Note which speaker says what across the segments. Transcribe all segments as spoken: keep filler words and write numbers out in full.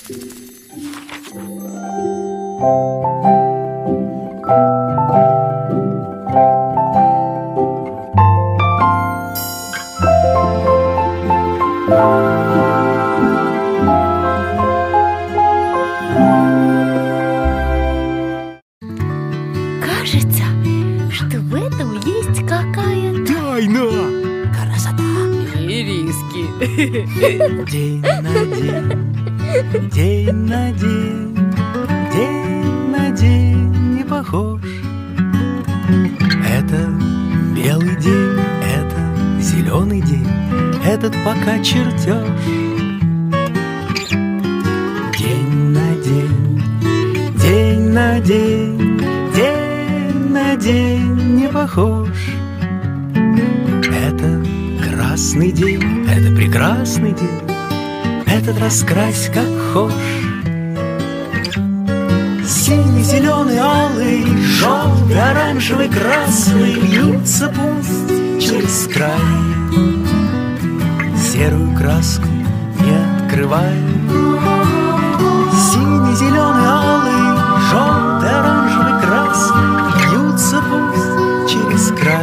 Speaker 1: Кажется, что в этом есть какая-то
Speaker 2: тайна.
Speaker 1: красота и риски.
Speaker 2: День на день, день на день, день на день не похож. Это белый день, это зеленый день, этот пока чертеж. День на день, день на день, день на день не похож. Это красный день, это прекрасный день, этот раскрась как хошь. Синий, зеленый, алый, желтый, оранжевый, красный льются пусть через край. Серую краску не открывай. Синий, зеленый, алый, желтый, оранжевый, красный льются пусть через край.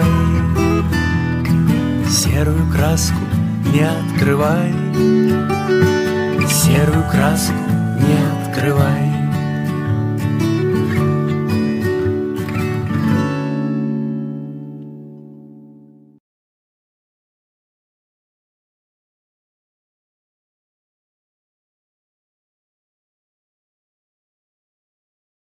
Speaker 2: Серую краску не открывай. Серую краску не открывай.